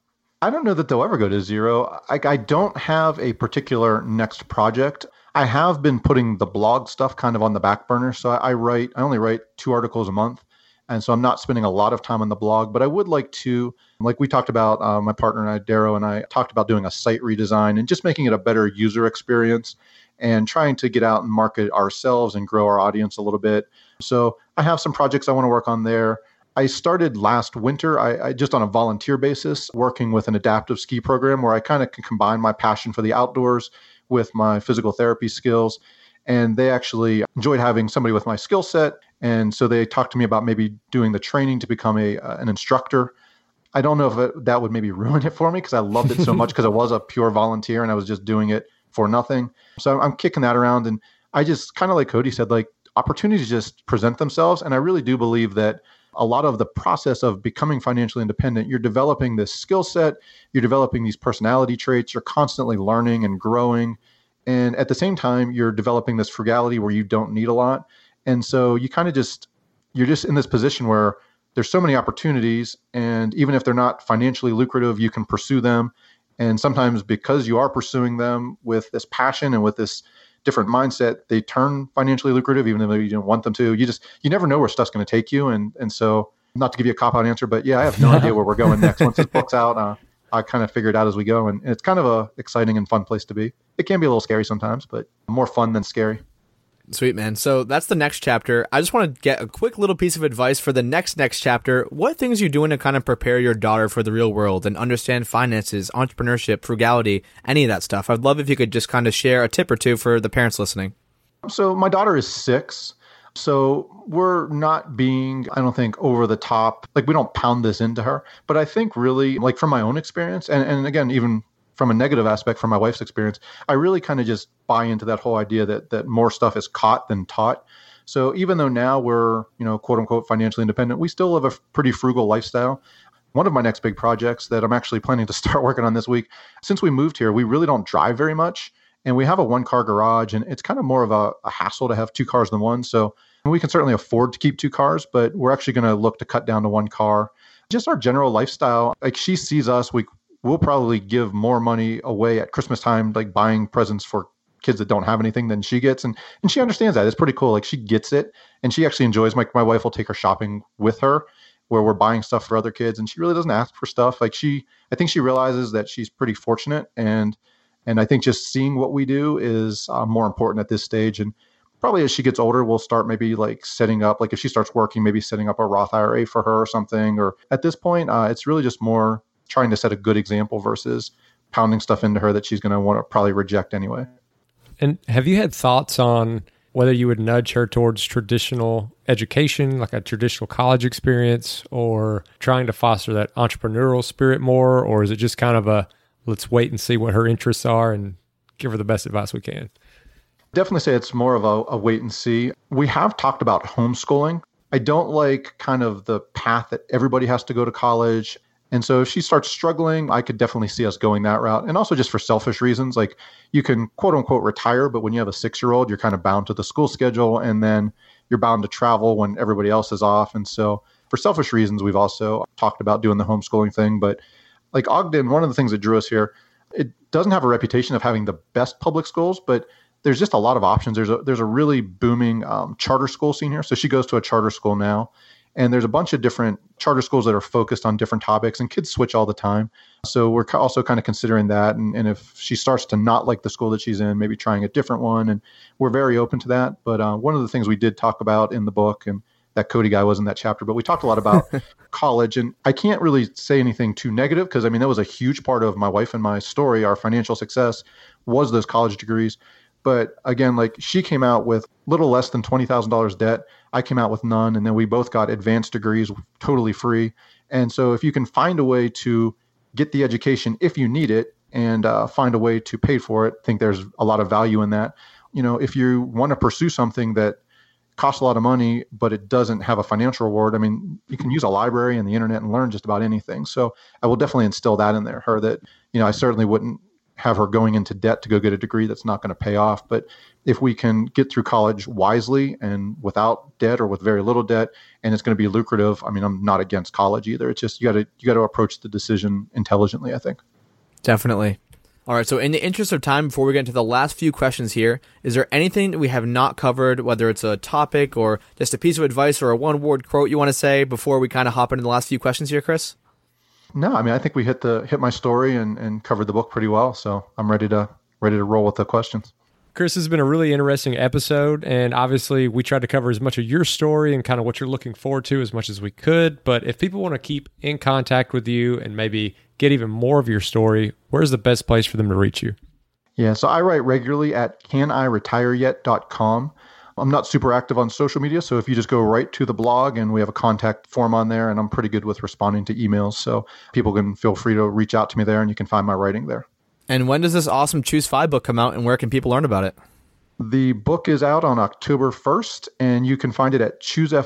I don't know that they'll ever go to zero. I don't have a particular next project. I have been putting the blog stuff kind of on the back burner. So I only write 2 articles a month. And so I'm not spending a lot of time on the blog, but I would like to, like we talked about, my partner and I, Darrow, and I talked about doing a site redesign and just making it a better user experience and trying to get out and market ourselves and grow our audience a little bit. So I have some projects I want to work on there. I started last winter, I just on a volunteer basis, working with an adaptive ski program where I kind of can combine my passion for the outdoors with my physical therapy skills. And they actually enjoyed having somebody with my skill set. And so they talked to me about maybe doing the training to become an instructor. I don't know if that would maybe ruin it for me because I loved it so much because I was a pure volunteer and I was just doing it for nothing. So I'm kicking that around. And I just kind of like Cody said, like opportunities just present themselves. And I really do believe that a lot of the process of becoming financially independent, you're developing this skill set, you're developing these personality traits, you're constantly learning and growing. And at the same time, you're developing this frugality where you don't need a lot. And so you kind of you're just in this position where there's so many opportunities. And even if they're not financially lucrative, you can pursue them. And sometimes because you are pursuing them with this passion and with this different mindset, they turn financially lucrative, even though you don't want them to. You never know where stuff's going to take you. And so not to give you a cop-out answer, but yeah, I have no idea where we're going next. Once this book's out, I kind of figure it out as we go. And it's kind of a exciting and fun place to be. It can be a little scary sometimes, but more fun than scary. Sweet, man. So that's the next chapter. I just want to get a quick little piece of advice for the next chapter. What things are you doing to kind of prepare your daughter for the real world and understand finances, entrepreneurship, frugality, any of that stuff? I'd love if you could just kind of share a tip or two for the parents listening. So my daughter is 6. So we're not being, I don't think, over the top. Like we don't pound this into her. But I think really, like from my own experience, and again, even from a negative aspect from my wife's experience, I really kind of just buy into that whole idea that more stuff is caught than taught. So even though now we're, quote unquote, financially independent, we still live a pretty frugal lifestyle. One of my next big projects that I'm actually planning to start working on this week, since we moved here, we really don't drive very much. And we have a 1-car garage, and it's kind of more of a hassle to have 2 cars than one. So we can certainly afford to keep 2 cars, but we're actually going to look to cut down to 1 car. Just our general lifestyle, like she sees us, we'll probably give more money away at Christmas time, like buying presents for kids that don't have anything than she gets. And she understands that. It's pretty cool. Like she gets it. And she actually enjoys, my wife will take her shopping with her where we're buying stuff for other kids. And she really doesn't ask for stuff. Like I think she realizes that she's pretty fortunate. And I think just seeing what we do is more important at this stage. And probably as she gets older, we'll start maybe like setting up, like if she starts working, maybe setting up a Roth IRA for her or something. Or at this point, it's really just more trying to set a good example versus pounding stuff into her that she's going to want to probably reject anyway. And have you had thoughts on whether you would nudge her towards traditional education, like a traditional college experience, or trying to foster that entrepreneurial spirit more? Or is it just kind of a, let's wait and see what her interests are and give her the best advice we can? Definitely say it's more of a wait and see. We have talked about homeschooling. I don't like kind of the path that everybody has to go to college. And so if she starts struggling, I could definitely see us going that route. And also just for selfish reasons, like you can quote unquote retire, but when you have a 6-year-old, you're kind of bound to the school schedule, and then you're bound to travel when everybody else is off. And so for selfish reasons, we've also talked about doing the homeschooling thing. But like Ogden, one of the things that drew us here, it doesn't have a reputation of having the best public schools, but there's just a lot of options. There's a really booming charter school scene here. So she goes to a charter school now. And there's a bunch of different charter schools that are focused on different topics, and kids switch all the time. So we're also kind of considering that. And if she starts to not like the school that she's in, maybe trying a different one. And we're very open to that. But one of the things we did talk about in the book, and that Cody guy was in that chapter, but we talked a lot about college. And I can't really say anything too negative because, I mean, that was a huge part of my wife and my story. Our financial success was those college degrees. But again, like she came out with little less than $20,000 debt. I came out with none. And then we both got advanced degrees totally free. And so if you can find a way to get the education if you need it and find a way to pay for it, I think there's a lot of value in that. You know, if you want to pursue something that costs a lot of money, but it doesn't have a financial reward, I mean, you can use a library and the internet and learn just about anything. So I will definitely instill that in her that, you know, I certainly wouldn't have her going into debt to go get a degree that's not going to pay off. But if we can get through college wisely and without debt or with very little debt, and it's going to be lucrative, I mean, I'm not against college either. It's just you got to approach the decision intelligently, I think. Definitely. All right. So in the interest of time, before we get into the last few questions here, is there anything that we have not covered, whether it's a topic or just a piece of advice or a one-word quote you want to say before we kind of hop into the last few questions here, Chris? No, I mean, I think we hit my story and covered the book pretty well. So I'm ready to roll with the questions. Chris, this has been a really interesting episode. And obviously we tried to cover as much of your story and kind of what you're looking forward to as much as we could. But if people want to keep in contact with you and maybe get even more of your story, where's the best place for them to reach you? Yeah. So I write regularly at caniretireyet.com. I'm not super active on social media, so if you just go right to the blog, and we have a contact form on there, and I'm pretty good with responding to emails, so people can feel free to reach out to me there, and you can find my writing there. And when does this awesome Choose FI book come out, and where can people learn about it? The book is out on October 1st, and you can find it at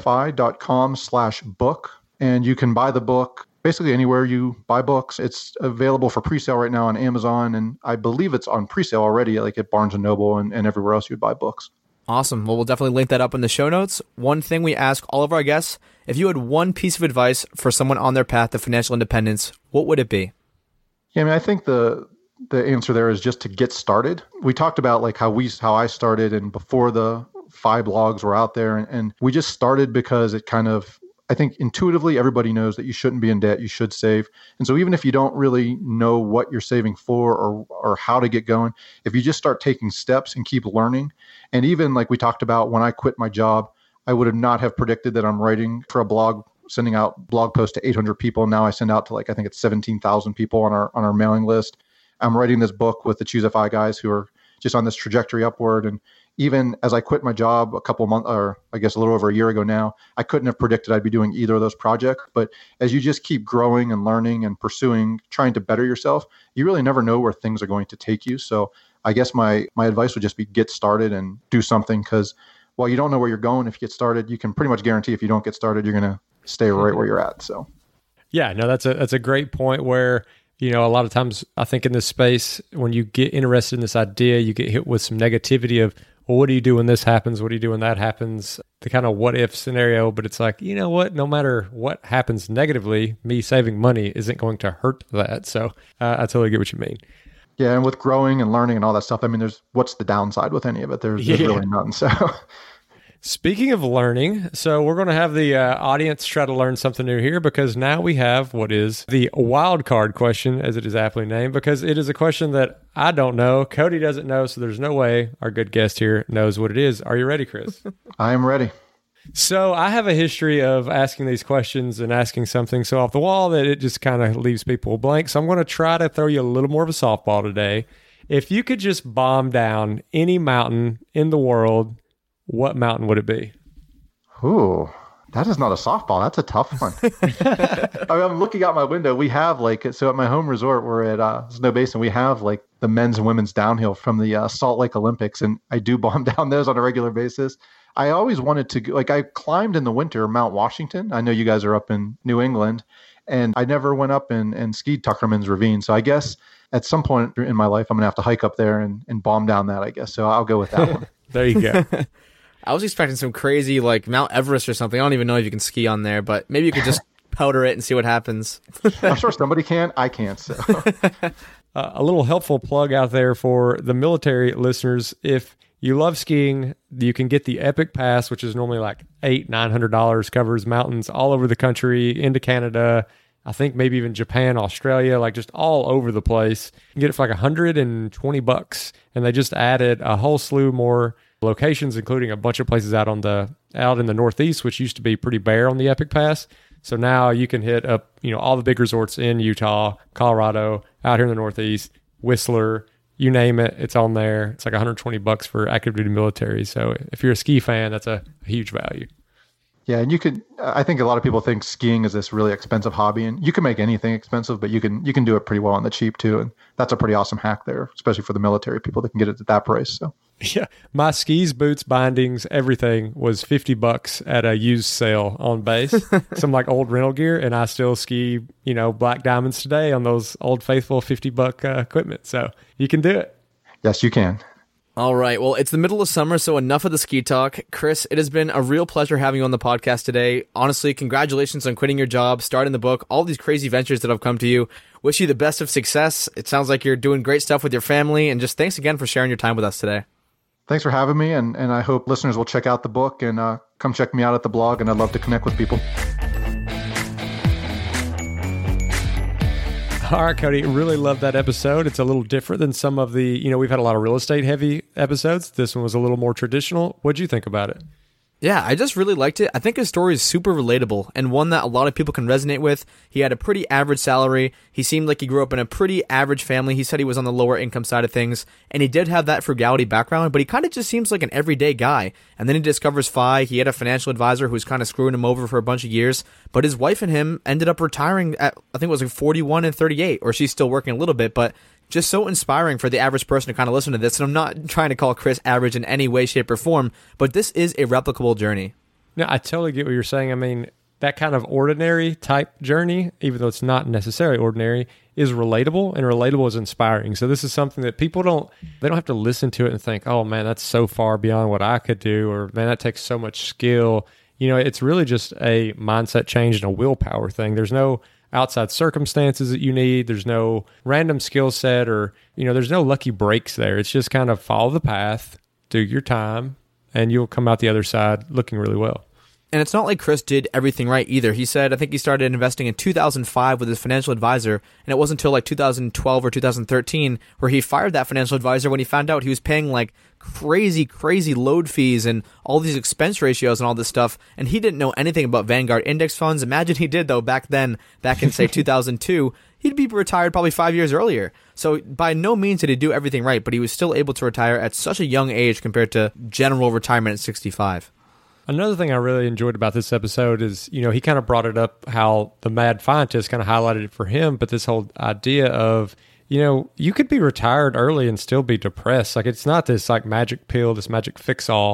choosefi.com/book, and you can buy the book basically anywhere you buy books. It's available for pre-sale right now on Amazon, and I believe it's on pre-sale already, like at Barnes & Noble and everywhere else you'd buy books. Awesome. Well, we'll definitely link that up in the show notes. One thing we ask all of our guests, if you had one piece of advice for someone on their path to financial independence, what would it be? Yeah, I mean, I think the answer there is just to get started. We talked about like how I started, and before the FI blogs were out there, and we just started because it kind of, I think intuitively everybody knows that you shouldn't be in debt, you should save. And so even if you don't really know what you're saving for or how to get going, if you just start taking steps and keep learning, and even like we talked about when I quit my job, I would have not have predicted that I'm writing for a blog, sending out blog posts to 800 people. Now I send out to like, I think it's 17,000 people on our mailing list. I'm writing this book with the Choose FI guys who are just on this trajectory upward. And even as I quit my job a couple months, or I guess a little over a year ago now, I couldn't have predicted I'd be doing either of those projects. But as you just keep growing and learning and pursuing, trying to better yourself, you really never know where things are going to take you. So I guess my advice would just be get started and do something, because while you don't know where you're going, if you get started, you can pretty much guarantee if you don't get started, you're going to stay right where you're at. So, yeah, no, that's a great point where You know, a lot of times I think in this space, when you get interested in this idea, you get hit with some negativity of, well, what do you do when this happens? What do you do when that happens? The kind of what if scenario. But it's like, you know what? No matter what happens negatively, me saving money isn't going to hurt that. So I totally get what you mean. Yeah, and with growing and learning and all that stuff, I mean, what's the downside with any of it? There's really none. So, speaking of learning, so we're going to have the audience try to learn something new here, because now we have what is the wild card question, as it is aptly named, because it is a question that I don't know. Cody doesn't know, so there's no way our good guest here knows what it is. Are you ready, Chris? I am ready. So I have a history of asking these questions and asking something so off the wall that it just kind of leaves people blank. So I'm going to try to throw you a little more of a softball today. If you could just bomb down any mountain in the world, what mountain would it be? Ooh, that is not a softball. That's a tough one. I mean, I'm looking out my window. We have so at my home resort, we're at Snow Basin. We have the men's and women's downhill from the Salt Lake Olympics. And I do bomb down those on a regular basis. I always wanted to go, I climbed in the winter Mount Washington. I know you guys are up in New England, and I never went up and skied Tuckerman's Ravine. So I guess at some point in my life, I'm going to have to hike up there and bomb down that, I guess. So I'll go with that one. There you go. I was expecting some crazy Mount Everest or something. I don't even know if you can ski on there, but maybe you could just powder it and see what happens. I'm sure somebody can. I can't. So. A little helpful plug out there for the military listeners. If you love skiing, you can get the Epic Pass, which is normally $800-900, covers mountains all over the country, into Canada, I think maybe even Japan, Australia, just all over the place. You can get it for $120, and they just added a whole slew more locations, including a bunch of places out in the Northeast, which used to be pretty bare on the Epic Pass. So now you can hit up, all the big resorts in Utah, Colorado, out here in the Northeast, Whistler, you name it, it's on there. It's $120 for active duty military. So if you're a ski fan, that's a huge value. Yeah, and I think a lot of people think skiing is this really expensive hobby, and you can make anything expensive, but you can do it pretty well on the cheap too. And that's a pretty awesome hack there, especially for the military people that can get it at that price. So yeah, my skis, boots, bindings, everything was $50 at a used sale on base. Some old rental gear, and I still ski, Black Diamonds today on those old faithful $50 equipment. So you can do it. Yes, you can. All right. Well, it's the middle of summer, so enough of the ski talk. Chris, it has been a real pleasure having you on the podcast today. Honestly, congratulations on quitting your job, starting the book, all these crazy ventures that have come to you. Wish you the best of success. It sounds like you're doing great stuff with your family, and just thanks again for sharing your time with us today. Thanks for having me, and I hope listeners will check out the book and come check me out at the blog, and I'd love to connect with people. All right, Cody, really love that episode. It's a little different than some of the, we've had a lot of real estate heavy episodes. This one was a little more traditional. What'd you think about it? Yeah, I just really liked it. I think his story is super relatable and one that a lot of people can resonate with. He had a pretty average salary. He seemed like he grew up in a pretty average family. He said he was on the lower income side of things, and he did have that frugality background, but he kind of just seems like an everyday guy. And then he discovers FI. He had a financial advisor who was kind of screwing him over for a bunch of years, but his wife and him ended up retiring at, I think it was 41 and 38, or she's still working a little bit, but just so inspiring for the average person to kind of listen to this. And I'm not trying to call Chris average in any way, shape, or form, but this is a replicable journey. No, I totally get what you're saying. I mean, that kind of ordinary type journey, even though it's not necessarily ordinary, is relatable, and relatable is inspiring. So this is something that people don't have to listen to it and think, oh man, that's so far beyond what I could do, or man, that takes so much skill. It's really just a mindset change and a willpower thing. There's no outside circumstances that you need. There's no random skill set, or, there's no lucky breaks there. It's just kind of follow the path, do your time, and you'll come out the other side looking really well. And it's not like Chris did everything right either. He said, I think he started investing in 2005 with his financial advisor, and it wasn't until 2012 or 2013 where he fired that financial advisor when he found out he was paying crazy load fees and all these expense ratios and all this stuff, and he didn't know anything about Vanguard index funds. Imagine he did, though, back in, say, 2002. He'd be retired probably 5 years earlier. So by no means did he do everything right, but he was still able to retire at such a young age compared to general retirement at 65. Another thing I really enjoyed about this episode is, he kind of brought it up how the mad scientist kind of highlighted it for him, but this whole idea of, you could be retired early and still be depressed. It's not this magic pill, this magic fix-all.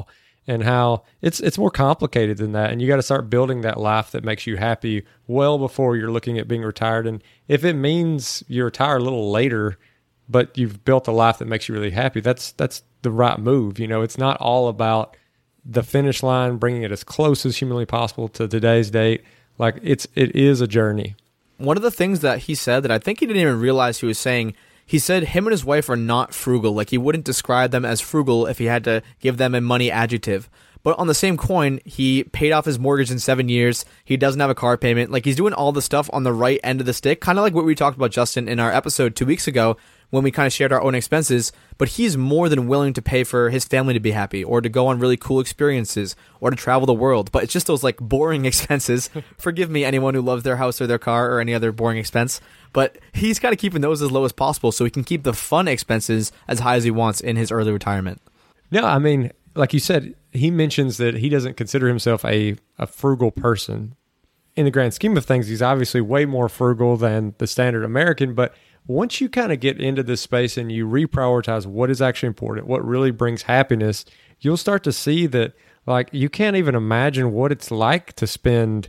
and how it's more complicated than that. And you got to start building that life that makes you happy well before you're looking at being retired. And if it means you retire a little later, but you've built a life that makes you really happy, that's the right move. It's not all about the finish line, bringing it as close as humanly possible to today's date. Like it is a journey. One of the things that he said that I think he didn't even realize he was saying, he said him and his wife are not frugal. Like he wouldn't describe them as frugal if he had to give them a money adjective. But on the same coin, he paid off his mortgage in 7 years. He doesn't have a car payment. Like he's doing all the stuff on the right end of the stick, kind of like what we talked about, Justin, in our episode 2 weeks ago when we kind of shared our own expenses. But he's more than willing to pay for his family to be happy, or to go on really cool experiences, or to travel the world. But it's just those like boring expenses. Forgive me, anyone who loves their house or their car or any other boring expense. But he's kind of keeping those as low as possible so he can keep the fun expenses as high as he wants in his early retirement. No, I mean, like you said, he mentions that he doesn't consider himself a frugal person. In the grand scheme of things, he's obviously way more frugal than the standard American. But once you kind of get into this space and you reprioritize what is actually important, what really brings happiness, you'll start to see that, like, you can't even imagine what it's like to spend,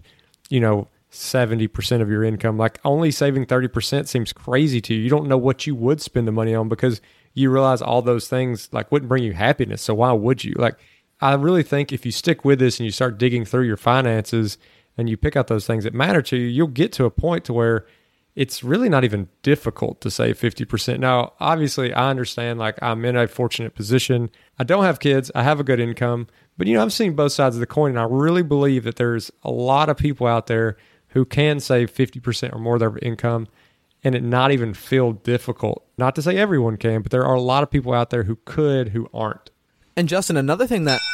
70% of your income. Like only saving 30% seems crazy to you. You don't know what you would spend the money on because you realize all those things like wouldn't bring you happiness. So why would you? Like, I really think if you stick with this and you start digging through your finances and you pick out those things that matter to you, you'll get to a point to where it's really not even difficult to save 50%. Now, obviously, I understand, like, I'm in a fortunate position. I don't have kids. I have a good income. But, I've seen both sides of the coin, and I really believe that there's a lot of people out there who can save 50% or more of their income and it not even feel difficult. Not to say everyone can, but there are a lot of people out there who could, who aren't. And Justin, another thing that...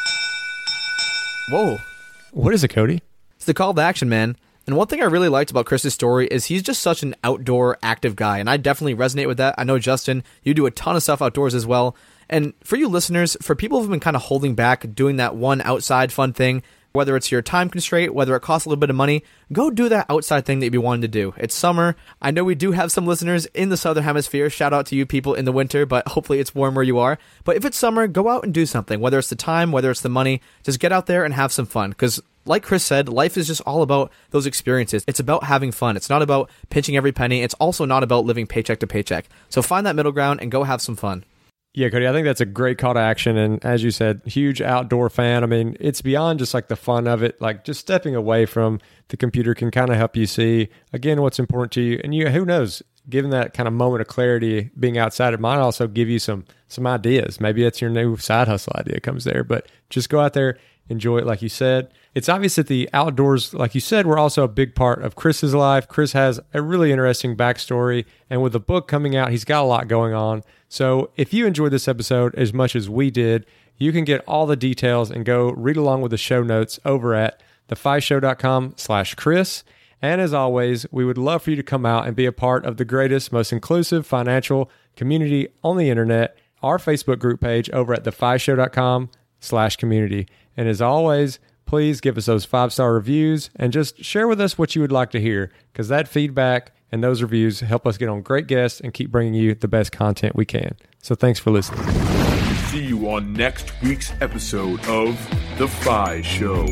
Whoa. What is it, Cody? It's the call to action, man. And one thing I really liked about Chris's story is he's just such an outdoor active guy, and I definitely resonate with that. I know, Justin, you do a ton of stuff outdoors as well. And for you listeners, for people who've been kind of holding back doing that one outside fun thing, whether it's your time constraint, whether it costs a little bit of money, go do that outside thing that you've been wanting to do. It's summer. I know we do have some listeners in the Southern Hemisphere. Shout out to you people in the winter, but hopefully it's warm where you are. But if it's summer, go out and do something. Whether it's the time, whether it's the money, just get out there and have some fun. Because like Chris said, life is just all about those experiences. It's about having fun. It's not about pinching every penny. It's also not about living paycheck to paycheck. So find that middle ground and go have some fun. Yeah, Cody, I think that's a great call to action. And as you said, huge outdoor fan. I mean, it's beyond just like the fun of it. Like just stepping away from the computer can kind of help you see, again, what's important to you. And who knows, given that kind of moment of clarity, being outside, it might also give you some ideas. Maybe it's your new side hustle idea comes there. But just go out there, enjoy it like you said. It's obvious that the outdoors, like you said, were also a big part of Chris's life. Chris has a really interesting backstory. And with the book coming out, he's got a lot going on. So if you enjoyed this episode as much as we did, you can get all the details and go read along with the show notes over at thefishow.com/Chris. And as always, we would love for you to come out and be a part of the greatest, most inclusive financial community on the internet, our Facebook group page over at thefishow.com/community. And as always, please give us those 5-star reviews and just share with us what you would like to hear, because that feedback and those reviews help us get on great guests and keep bringing you the best content we can. So thanks for listening. See you on next week's episode of The Fi Show.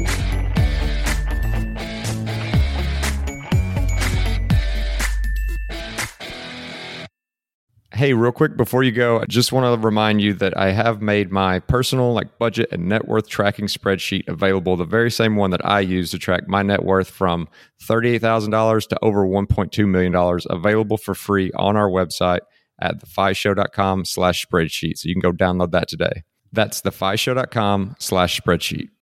Hey, real quick before you go, I just want to remind you that I have made my personal budget and net worth tracking spreadsheet available, the very same one that I use to track my net worth from $38,000 to over $1.2 million, available for free on our website at thefishow.com/spreadsheet. So you can go download that today. That's thefishow.com/spreadsheet.